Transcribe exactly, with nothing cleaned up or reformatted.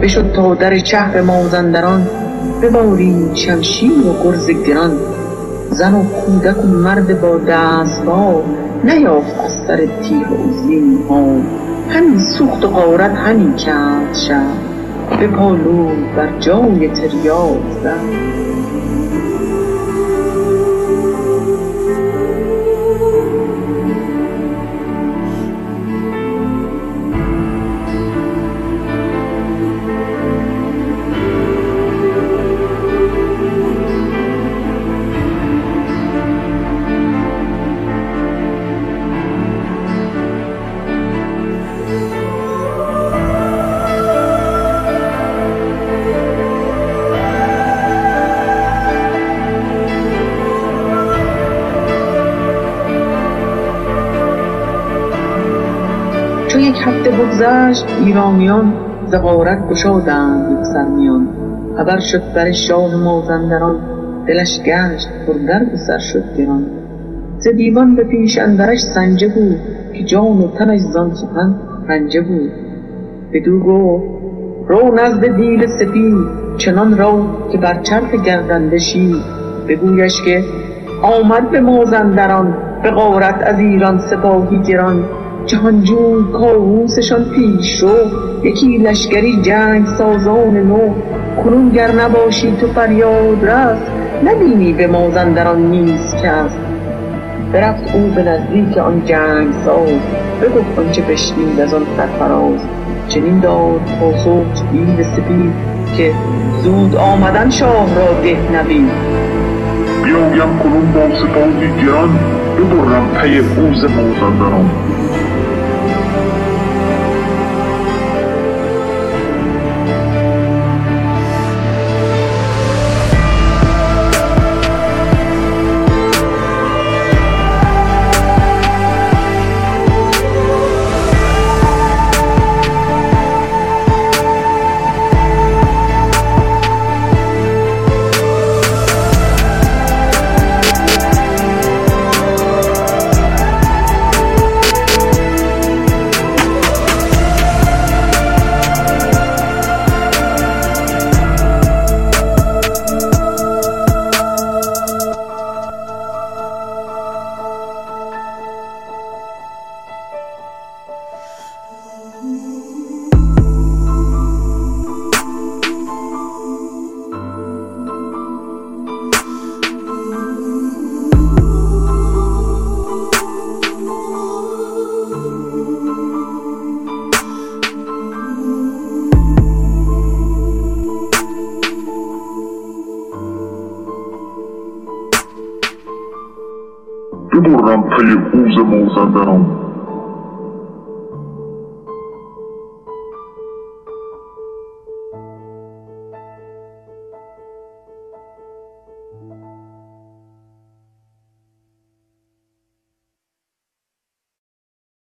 بشد تا در شهر مازندران، ببارید شمشیر و گرز گران. زن و کودک و مرد با دست‌ها، نیافت از سر تیغ و زینهار. همین سوخت و غارت همی کرد شهر، بپالود بر جای تریاق زد. چو یک هفته بگذشت ایرانیان، ز غارت گشادند یک سر میان. خبر شد بر شاه مازندران، دلش گشت پر درد و سر شد گران. ز دیوان به پیش اندرش سنجه بود، که جان و تنش زان سخن رنجه بود. بدو گفت رو نزد دیو سپید، چنان رو که بر چرخ گردنده شید. بگویش که آمد به مازندران، به غارت از ایران سپاهی گران. جهانجوی کاووسشان پیش رو، یکی لشکری جنگ سازان نو. کنون گر نباشی تو فریاد رس، نبینی به مازندران نیز کس. برفت او به نزدیک آن جنگ ساز، بگفت آنچه بشنید از آن سرفراز. چنین داد پاسخ دیو سپید، که زود آمدن شاه را ده نوید. بیایم کنون با سپاهی گران، ببرم پی اوز مازندران. ببرم پی اوز مازندران.